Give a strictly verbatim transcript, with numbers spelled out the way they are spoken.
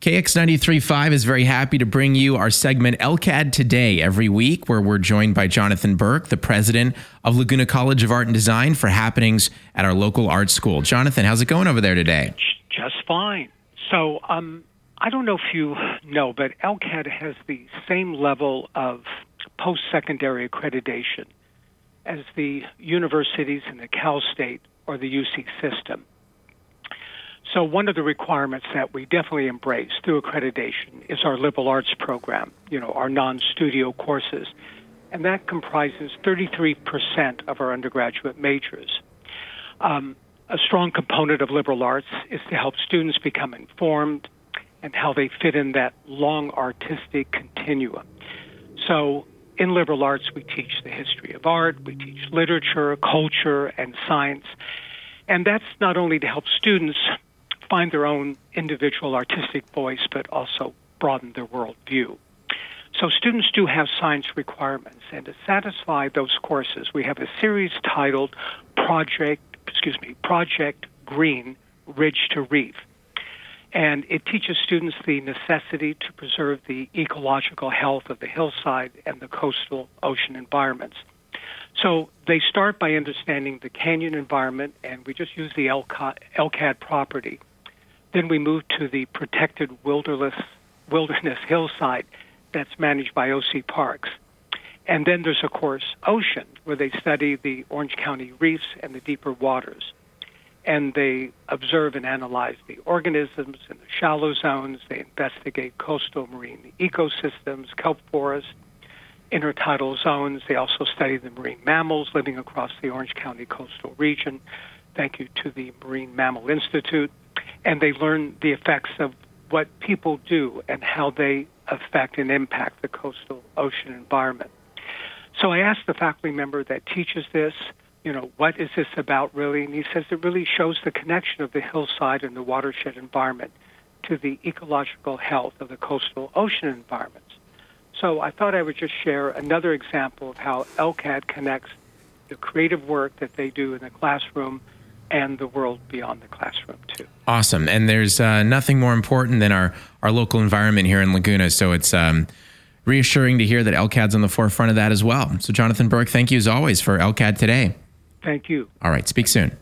K X ninety-three point five is very happy to bring you our segment L C A D Today every week, where we're joined by Jonathan Burke, the president of Laguna College of Art and Design, for happenings at our local art school. Jonathan, how's it going over there today? Just fine. So um, I don't know if you know, but L C A D has the same level of post-secondary accreditation as the universities in the Cal State or the U C system. So one of the requirements that we definitely embrace through accreditation is our liberal arts program, you know, our non-studio courses. And that comprises thirty-three percent of our undergraduate majors. Um, a strong component of liberal arts is to help students become informed and how they fit in that long artistic continuum. So in liberal arts, we teach the history of art, we teach literature, culture, and science. And that's not only to help students find their own individual artistic voice, but also broaden their worldview. So students do have science requirements, and to satisfy those courses, we have a series titled Project, excuse me, Project Green, Ridge to Reef. And it teaches students the necessity to preserve the ecological health of the hillside and the coastal ocean environments. So they start by understanding the canyon environment, and we just use the L C A D property. Then we move to the protected wilderness, wilderness hillside that's managed by O C Parks. And then there's, of course, ocean, where they study the Orange County reefs and the deeper waters. And they observe and analyze the organisms in the shallow zones. They investigate coastal marine ecosystems, kelp forests, intertidal zones. They also study the marine mammals living across the Orange County coastal region. Thank you to the Marine Mammal Institute. And they learn the effects of what people do and how they affect and impact the coastal ocean environment. So I asked the faculty member that teaches this, you know, what is this about really? And he says it really shows the connection of the hillside and the watershed environment to the ecological health of the coastal ocean environments. So I thought I would just share another example of how L C A D connects the creative work that they do in the classroom and the world beyond the classroom, too. Awesome. And there's uh, nothing more important than our, our local environment here in Laguna. So it's um, reassuring to hear that L C A D's on the forefront of that as well. So Jonathan Burke, thank you as always for L C A D Today. Thank you. All right. Speak soon.